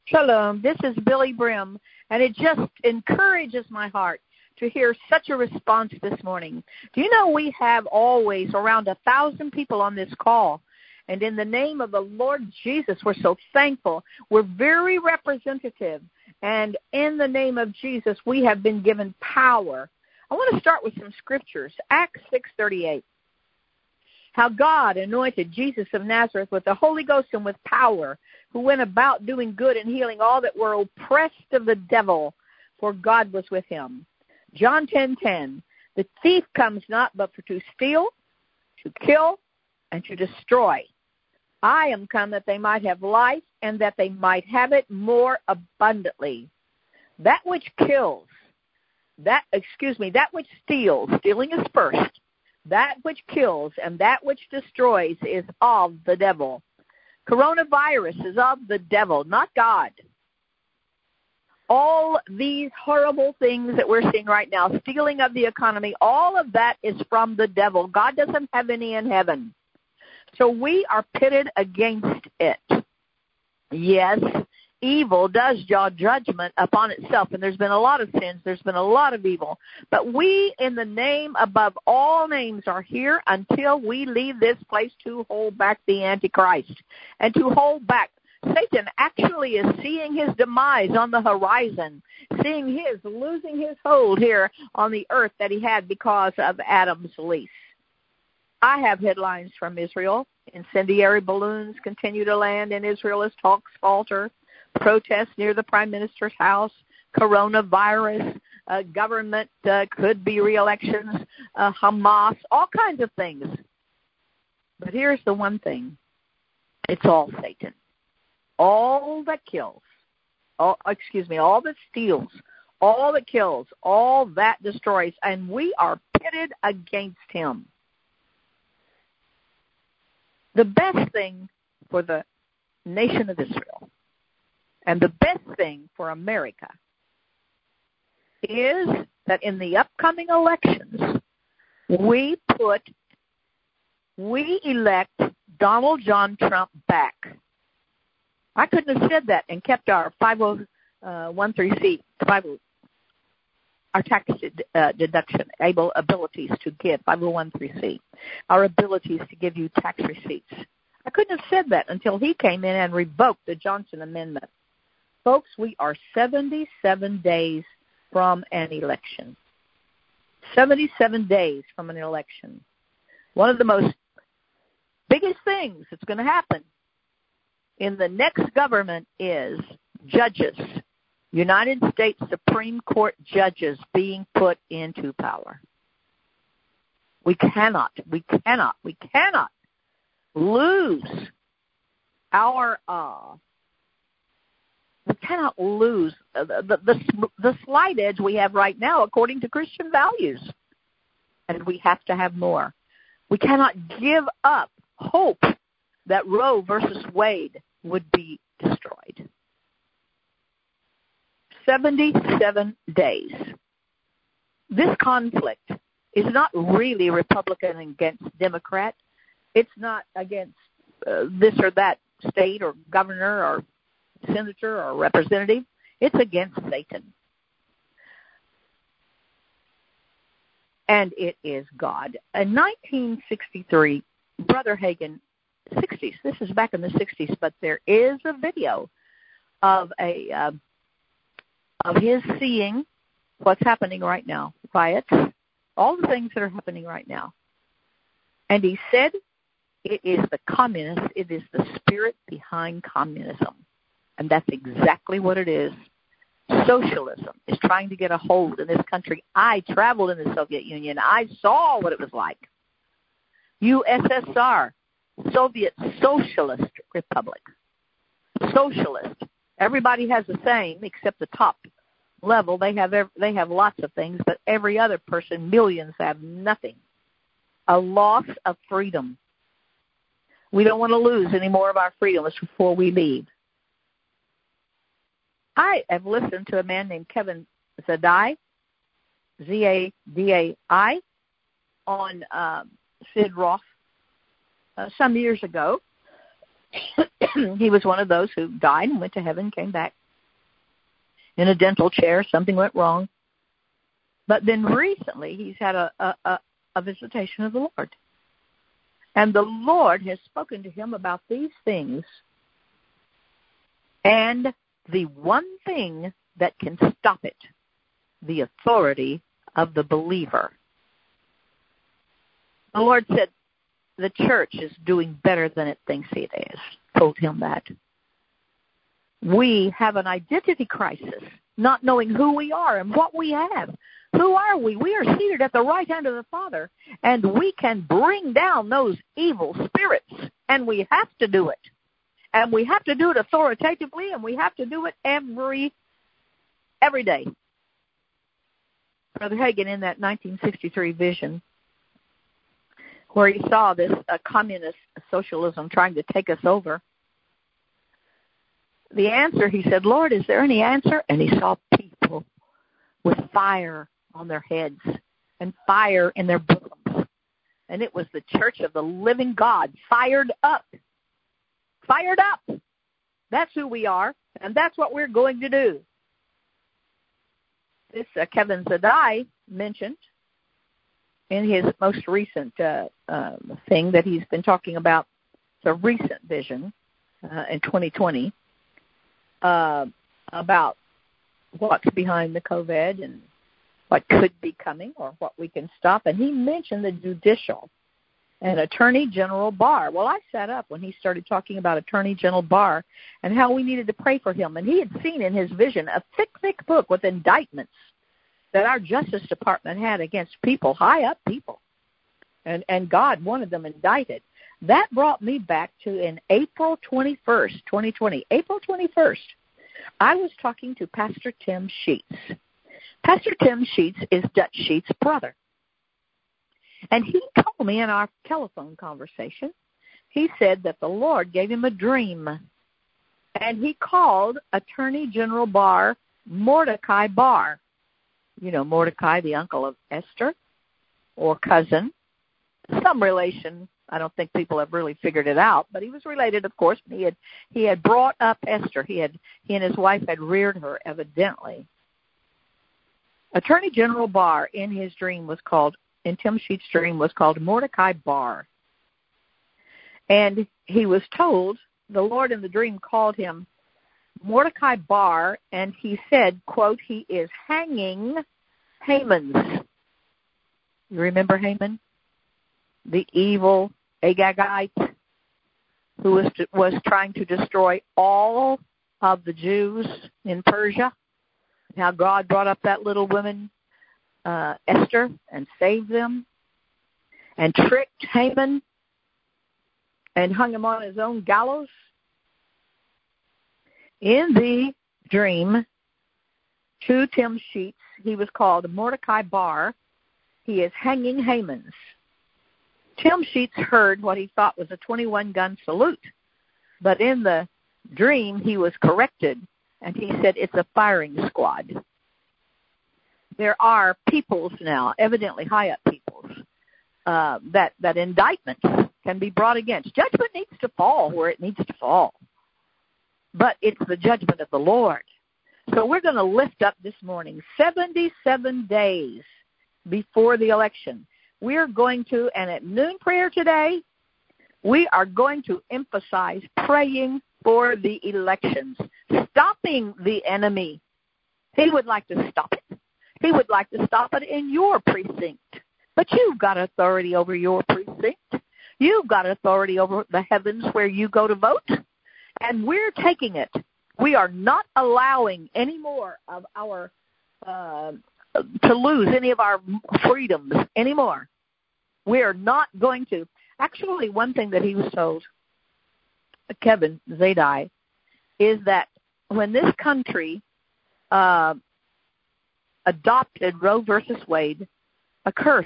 Shalom. This is Billy Brim, and it just encourages my heart to hear such a response this morning. Do you know we have always around 1,000 people on this call? And in the name of the Lord Jesus, we're so thankful. We're very representative. And in the name of Jesus, we have been given power. I want to start with some scriptures. Acts 6:38. How God anointed Jesus of Nazareth with the Holy Ghost and with power, who went about doing good and healing all that were oppressed of the devil, for God was with him. John 10:10. The thief comes not but for to steal, to kill, and to destroy. I am come that they might have life, and that they might have it more abundantly. That which kills, that which steals, stealing is first. That which kills and that which destroys is of the devil. Coronavirus is of the devil, not God. All these horrible things that we're seeing right now, stealing of the economy, all of that is from the devil. God doesn't have any in heaven. So we are pitted against it. Yes, evil does draw judgment upon itself, and there's been a lot of sins, there's been a lot of evil. But we, in the name above all names, are here until we leave this place to hold back the Antichrist. And to hold back, Satan actually is seeing his demise on the horizon, losing his hold here on the earth that he had because of Adam's lease. I have headlines from Israel. Incendiary balloons continue to land in Israel as talks falter. Protests near the Prime Minister's house, coronavirus, government could be re-elections, Hamas, all kinds of things. But here's the one thing. It's all Satan. All that kills, all that steals, all that kills, all that destroys, and we are pitted against him. The best thing for the nation of Israel and the best thing for America is that in the upcoming elections, we elect Donald John Trump back. I couldn't have said that and kept our 501(c)(3), our tax deduction, abilities to give, 501(c)(3), our abilities to give you tax receipts. I couldn't have said that until he came in and revoked the Johnson Amendment. Folks, we are 77 days from an election. 77 days from an election. One of the most biggest things that's going to happen in the next government is judges, United States Supreme Court judges being put into power. We cannot lose our we cannot lose the slight edge we have right now according to Christian values. And we have to have more. We cannot give up hope that Roe versus Wade would be destroyed. 77 days. This conflict is not really Republican against Democrat. It's not against this or that state or governor or senator or representative. It's against Satan. And it is God. In 1963, Brother Hagin, 60s, this is back in the 60s, but there is a video of of his seeing what's happening right now, riots, all the things that are happening right now. And he said it is the communists, it is the spirit behind communism. And that's exactly what it is. Socialism is trying to get a hold in this country. I traveled in the Soviet Union. I saw what it was like. USSR, Soviet Socialist Republic. Socialist. Everybody has the same except the top level. They have lots of things, but every other person, millions, have nothing. A loss of freedom. We don't want to lose any more of our freedoms before we leave. I have listened to a man named Kevin Zadai, Z-A-D-A-I, on Sid Roth some years ago. he was one of those who died and went to heaven, came back in a dental chair. Something went wrong. But then recently he's had a visitation of the Lord. And the Lord has spoken to him about these things. And the one thing that can stop it, the authority of the believer. The Lord said the church is doing better than it thinks it is. Told him that. We have an identity crisis, not knowing who we are and what we have. Who are we? We are seated at the right hand of the Father, and we can bring down those evil spirits, and we have to do it. And we have to do it authoritatively, and we have to do it every day. Brother Hagin, in that 1963 vision, where he saw this communist socialism trying to take us over, the answer, he said, Lord, is there any answer? And he saw people with fire on their heads and fire in their bosoms. And it was the church of the living God, fired up. Fired up. That's who we are, and that's what we're going to do. This Kevin Zadai mentioned in his most recent thing that he's been talking about, the recent vision in 2020, about what's behind the COVID and what could be coming or what we can stop. And he mentioned the judicial and Attorney General Barr. Well, I sat up when he started talking about Attorney General Barr and how we needed to pray for him. And he had seen in his vision a thick book with indictments that our Justice Department had against people, high up people. And God wanted them indicted. That brought me back to in April 21st, 2020, April 21st, I was talking to Pastor Tim Sheets. Pastor Tim Sheets is Dutch Sheets' brother. And he told me in our telephone conversation, he said that the Lord gave him a dream. And he called Attorney General Barr Mordecai Barr. You know, Mordecai, the uncle of Esther, or cousin, some relation. I don't think people have really figured it out, but he was related, of course. He had brought up Esther. He and his wife had reared her, evidently. Attorney General Barr, in his dream, in Tim Sheets' dream, was called Mordecai Barr. And he was told, the Lord in the dream called him Mordecai Barr, and he said, quote, he is hanging Haman's. You remember Haman? The evil Agagite who was trying to destroy all of the Jews in Persia. How God brought up that little woman, Esther, and saved them, and tricked Haman and hung him on his own gallows. In the dream, to Tim Sheets, he was called Mordecai Barr. He is hanging Haman's. Tim Sheets heard what he thought was a 21-gun salute, but in the dream he was corrected, and he said it's a firing squad. There are peoples now, evidently high-up peoples, that indictments can be brought against. Judgment needs to fall where it needs to fall, but it's the judgment of the Lord. So we're going to lift up this morning, 77 days before the election. We're going to, and at noon prayer today, we are going to emphasize praying for the elections, stopping the enemy. He would like to stop it. He would like to stop it in your precinct. But you've got authority over your precinct. You've got authority over the heavens where you go to vote. And we're taking it. We are not allowing any more of our, to lose any of our freedoms anymore. We are not going to. Actually, one thing that he was told, Kevin Zadai, is that when this country adopted Roe versus Wade, a curse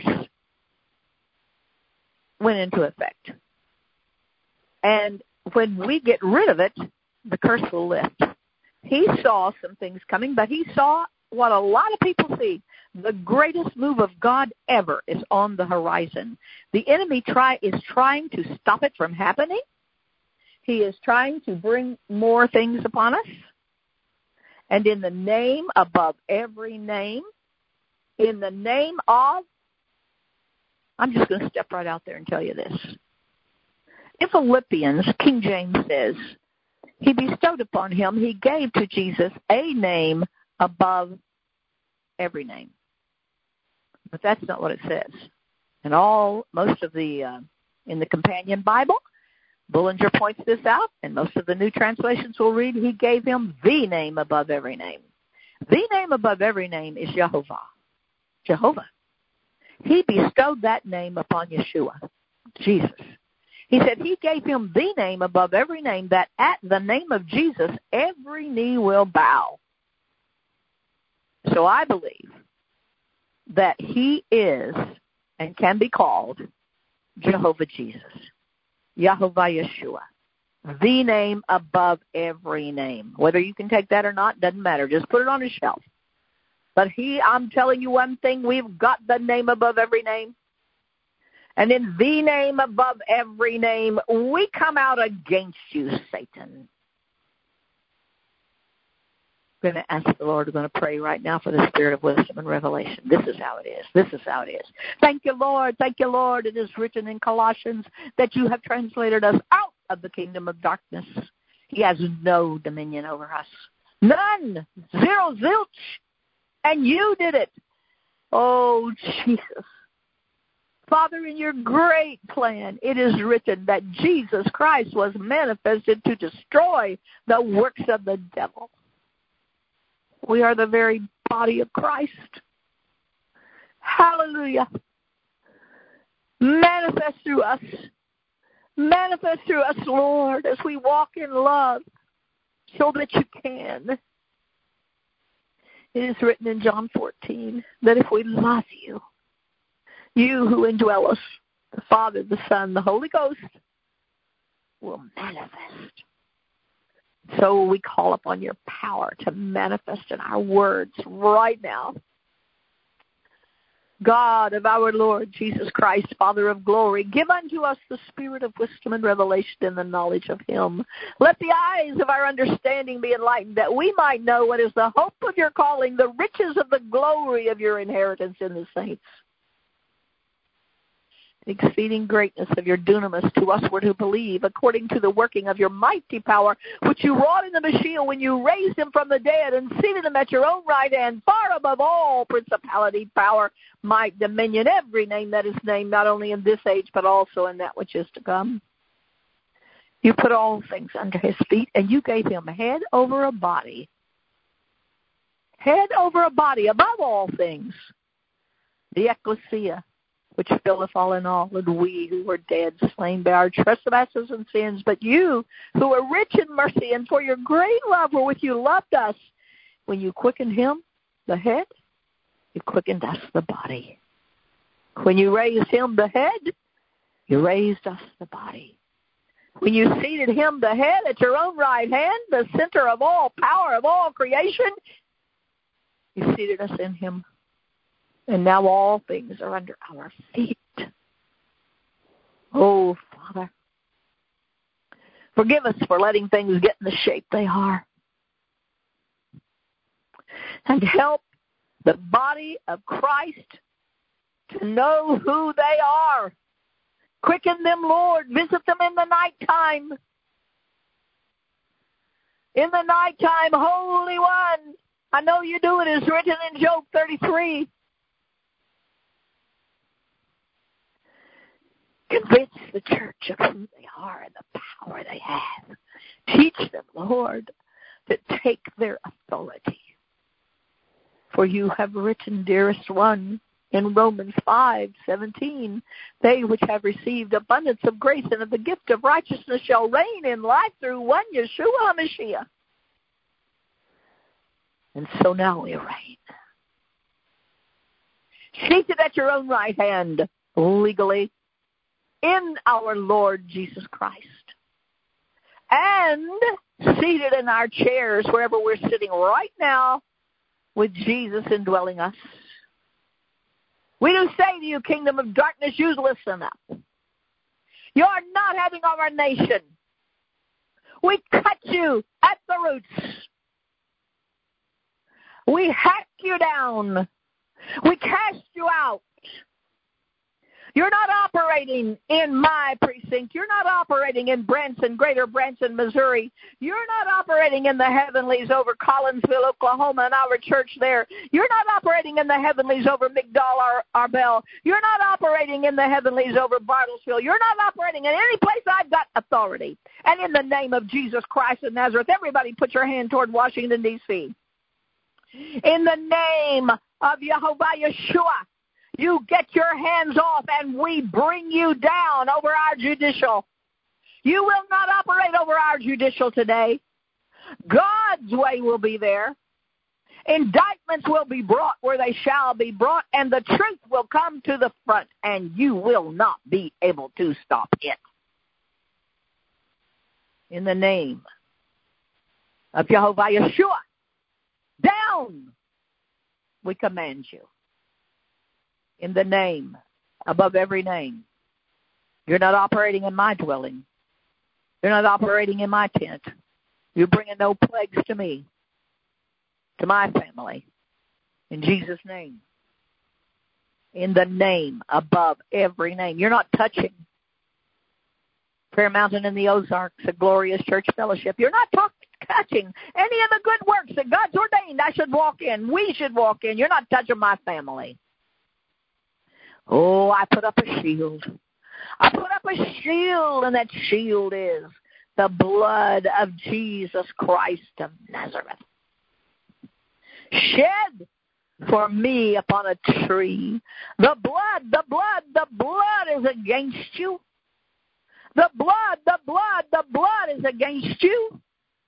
went into effect. And when we get rid of it, the curse will lift. He saw some things coming, but he saw what a lot of people see. The greatest move of God ever is on the horizon. The enemy is trying to stop it from happening. He is trying to bring more things upon us. And in the name above every name, in the name of, I'm just going to step right out there and tell you this. In Philippians, King James says, He bestowed upon him, He gave to Jesus a name above every name. But that's not what it says. And most of the, in the companion Bible, Bullinger points this out, and most of the new translations will read, He gave him the name above every name. The name above every name is Jehovah. Jehovah. He bestowed that name upon Yeshua, Jesus. He said He gave him the name above every name, that at the name of Jesus, every knee will bow. So I believe that He is and can be called Jehovah Jesus, Yahovah Yeshua, the name above every name. Whether you can take that or not, doesn't matter. Just put it on a shelf. But I'm telling you one thing, we've got the name above every name. And in the name above every name, we come out against you, Satan. We're going to ask the Lord, we're going to pray right now for the spirit of wisdom and revelation. This is how it is. This is how it is. Thank you, Lord. Thank you, Lord. It is written in Colossians that you have translated us out of the kingdom of darkness. He has no dominion over us. None. Zero, zilch. And you did it. Oh, Jesus. Father, in your great plan, it is written that Jesus Christ was manifested to destroy the works of the devil. We are the very body of Christ. Hallelujah. Manifest through us. Manifest through us, Lord, as we walk in love so that you can. It is written in John 14 that if we love you, you who indwell us, the Father, the Son, the Holy Ghost, will manifest. So we call upon your power to manifest in our words right now. God of our Lord Jesus Christ, Father of glory, give unto us the spirit of wisdom and revelation in the knowledge of him. Let the eyes of our understanding be enlightened, that we might know what is the hope of your calling, the riches of the glory of your inheritance in the saints. Exceeding greatness of your dunamis to usward who believe, according to the working of your mighty power, which you wrought in the Mashiach when you raised him from the dead and seated him at your own right hand, far above all principality, power, might, dominion, every name that is named, not only in this age, but also in that which is to come. You put all things under his feet, and you gave him head over a body. Head over a body, above all things. The ecclesia, which filleth all in all, and we who were dead, slain by our trespasses and sins, but you, who are rich in mercy, and for your great love wherewith you loved us, when you quickened him, the head, you quickened us, the body. When you raised him, the head, you raised us, the body. When you seated him, the head, at your own right hand, the center of all power of all creation, you seated us in him. And now all things are under our feet. Oh, Father, forgive us for letting things get in the shape they are. And help the body of Christ to know who they are. Quicken them, Lord. Visit them in the nighttime. In the nighttime, Holy One. I know you do it. It's written in Job 33. Convince the church of who they are and the power they have. Teach them, Lord, to take their authority. For you have written, dearest one, in Romans 5:17, they which have received abundance of grace and of the gift of righteousness shall reign in life through one Yeshua HaMashiach. And so now we reign. Seated at your own right hand, legally, in our Lord Jesus Christ, and seated in our chairs wherever we're sitting right now with Jesus indwelling us. We do say to you, kingdom of darkness, you listen up. You are not having our nation. We cut you at the roots. We hack you down. We cast you out. You're not operating in my precinct. You're not operating in Branson, Greater Branson, Missouri. You're not operating in the heavenlies over Collinsville, Oklahoma, and our church there. You're not operating in the heavenlies over McDowell, Arbel. You're not operating in the heavenlies over Bartlesville. You're not operating in any place I've got authority. And in the name of Jesus Christ of Nazareth, everybody put your hand toward Washington, D.C. In the name of Jehovah Yeshua, you get your hands off and we bring you down over our judicial. You will not operate over our judicial today. God's way will be there. Indictments will be brought where they shall be brought, and the truth will come to the front, and you will not be able to stop it. In the name of Jehovah Yeshua, down, we command you. In the name, above every name. You're not operating in my dwelling. You're not operating in my tent. You're bringing no plagues to me, to my family. In Jesus' name. In the name, above every name. You're not touching Prayer Mountain in the Ozarks, a glorious church fellowship. You're not touching any of the good works that God's ordained I should walk in. We should walk in. You're not touching my family. Oh, I put up a shield. I put up a shield, and that shield is the blood of Jesus Christ of Nazareth. Shed for me upon a tree. The blood is against you. The blood is against you.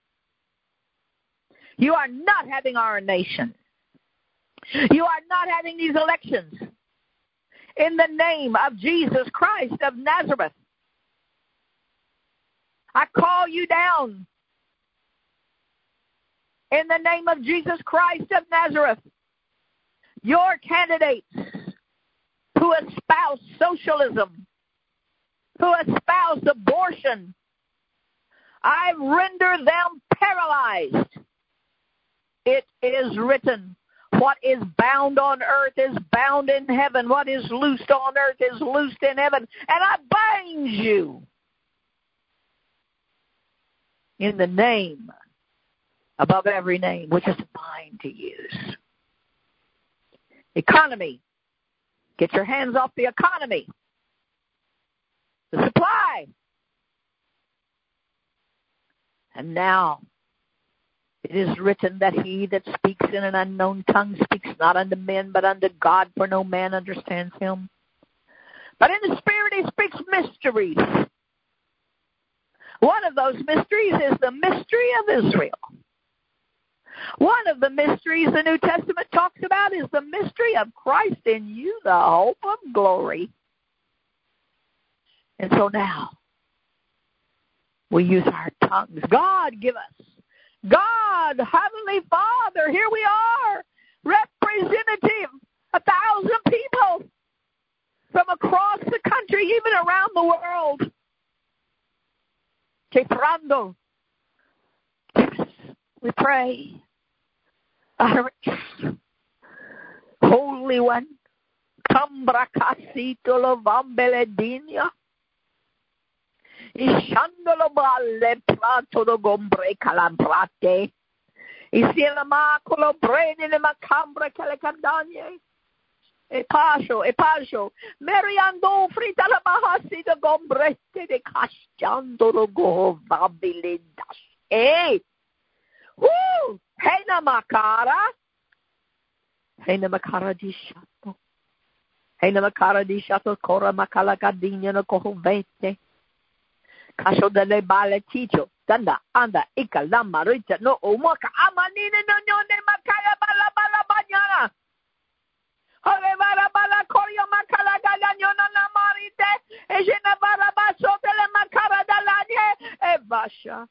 You are not having our nation. You are not having these elections. In the name of Jesus Christ of Nazareth, I call you down. In the name of Jesus Christ of Nazareth, your candidates who espouse socialism, who espouse abortion, I render them paralyzed. It is written. What is bound on earth is bound in heaven. What is loosed on earth is loosed in heaven. And I bind you in the name above every name, which is mine to use. Economy. Get your hands off the economy. The supply. And now, it is written that he that speaks in an unknown tongue speaks not unto men, but unto God, for no man understands him. But in the Spirit he speaks mysteries. One of those mysteries is the mystery of Israel. One of the mysteries the New Testament talks about is the mystery of Christ in you, the hope of glory. And so now, we use our tongues. God give us. God, Heavenly Father, here we are, representative, 1,000 people from across the country, even around the world. Keprando. We pray. Holy One, Cambrakasitolo Vambeledinia. Ishandolo balle prato do gombre calambrate. Isiela macolo brene le macambre calecandanie. E pascio. Meriando frita la bahasi do gombrete de casciando do go vabilidas. Eh! Woo! Hena makara di shato. Hena makara di shato cora macala gardina no cohovete. Cascio delle balle ticio, tanda, anda, ica, lama, rita, no, umoca, amanine, no, ne, macala, bala, bagnana. Ove, bala, corio, macala, galagno, non la marite, e je ne barabasso delle macara dall'agne, e bascia.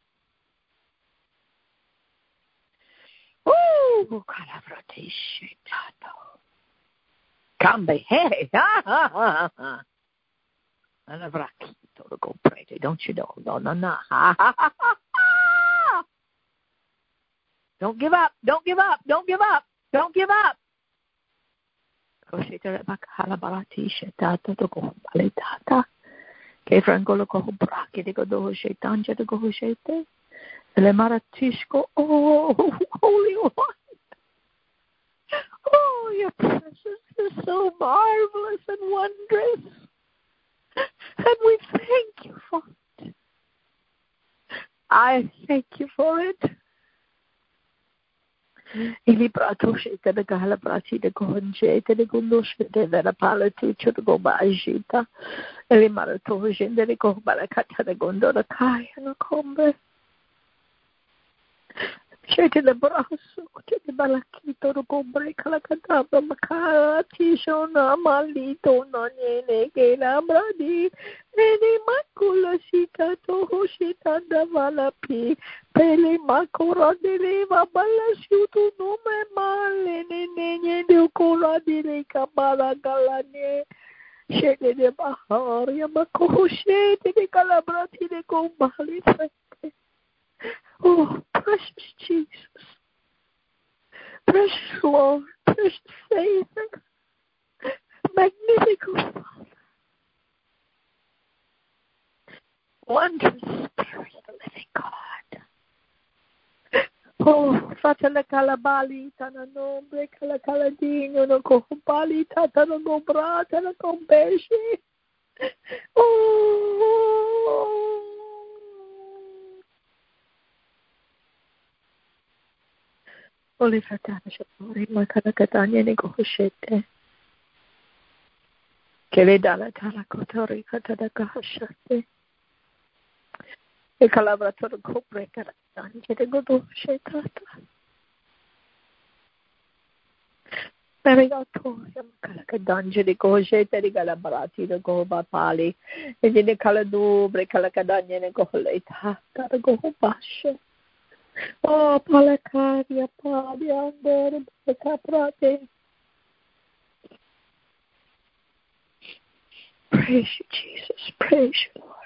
Calabrati, shitato. Cambe, hey, ha. Anavraki. to go pray. Don't you know? No. Ha, ha, ha, ha. Don't give up. Don't give up. Don't give up. Don't give up. Oh, Holy One. Oh, your presence is so marvelous and wondrous. And we thank you for it. I thank you for it. Ili prato shete de gala prati de conjete de gondoshete de la palati to go bajita. Eli marato jende de go barakata de gondora kai no combe. Shete de braso, shete balakito do combre kalakata makati shona malito no nene ke la bradi. Eni makula shikato hoshita da valapi. Pele makora deleva balashutu no me male ne de kora dele kabala galane. Shete de bahar ya makoro shete de kalabrati de kombali. Oh, precious Jesus, precious Lord, precious Savior, magnificent Father, wondrous Spirit of the living God. Oh, Fatala Calabali, Tananombre, Calacaladino, no Cohupali, Tatano Brata, no Compeshi. Oh. Holy Fatana Shapori, Makanakatanya Negoshete. Keledala Talakotori, Katanakashate. E Calabratore Copre, Katange de Godoshetata. Perigato, Kalakadange de Gojete, de Galabarati, the Goba Pali, and in the Caladu, Brecalacadanya and Goholeta, Katagohobashe. Oh, Palacaria, Padia, and the Caprate. Praise you, Jesus. Praise you, Lord.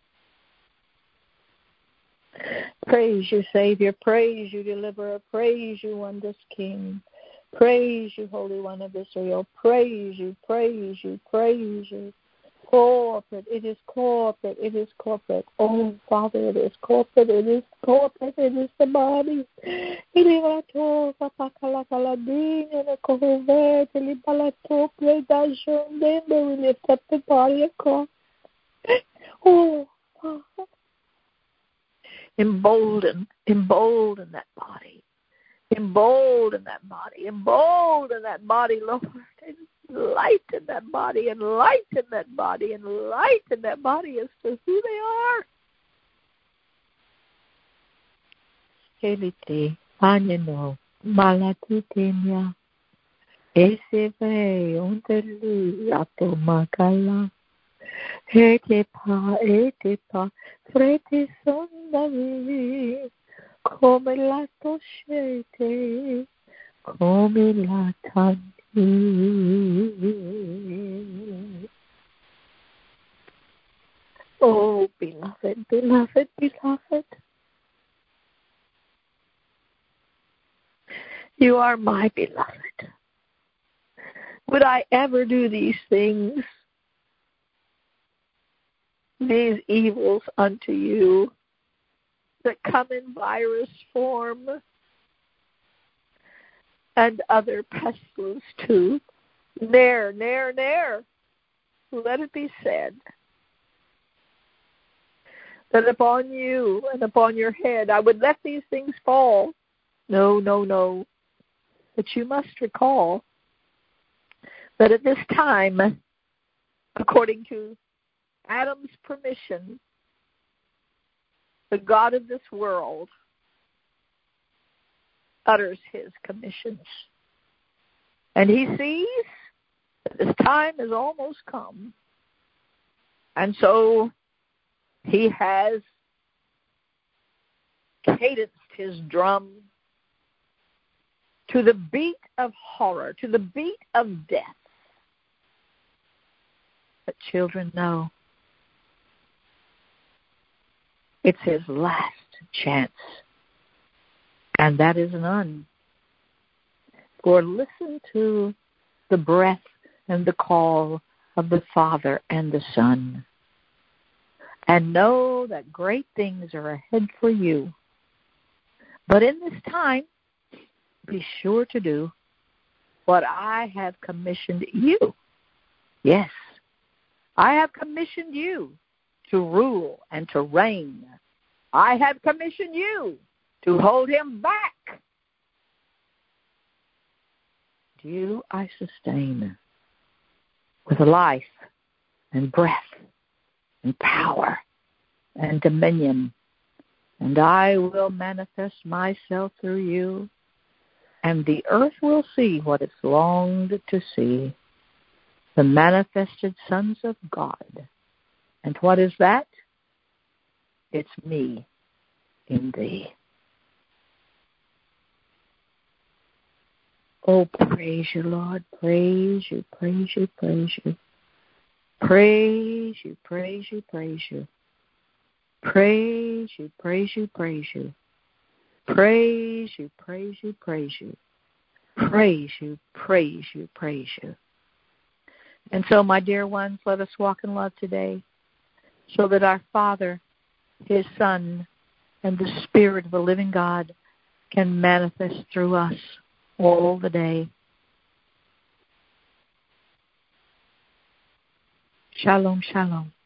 Praise you, Savior. Praise you, Deliverer. Praise you, Wondrous King. Praise you, Holy One of Israel. Praise you, praise you, praise you. Corporate. It is corporate. It is corporate. Oh, Father, it is corporate. It is corporate. It is the body. We lift up the body of Christ. Oh, Father. Embolden that body. Embolden that body. Embolden that body, Lord. Enlighten that body. Enlighten that body. Enlighten that body as to who they are. Elite, Aneno, Malatitenia, Eseve, Unterli, Atomakala, Etepa, Frete Sondavi, come la toscete, come la tanti. Oh, beloved, beloved, beloved. You are my beloved. Would I ever do these things, these evils unto you that come in virus form and other pestilence too? Ne'er, ne'er, ne'er. Let it be said that upon you and upon your head I would let these things fall. No, no, no. But you must recall that at this time, according to Adam's permission, the God of this world utters his commissions. And he sees that this time has almost come. And so he has cadenced his drum to the beat of horror, to the beat of death. But children know It's his last chance. And that is none. For listen to the breath and the call of the Father and the Son. And know that great things are ahead for you. But in this time, be sure to do what I have commissioned you. Yes, I have commissioned you to rule and to reign. I have commissioned you to hold him back. You I sustain with life and breath and power and dominion, and I will manifest myself through you, and the earth will see what it's longed to see, the manifested sons of God. And what is that? It's me in thee. Oh, praise you, Lord. Praise you, praise you, praise you. Praise you, praise you, praise you. Praise you, praise you, praise you. Praise you, praise you, praise you. Praise you, praise you, praise you. And so, my dear ones, let us walk in love today so that our Father, his Son, and the Spirit of the living God can manifest through us all the day. Shalom, shalom.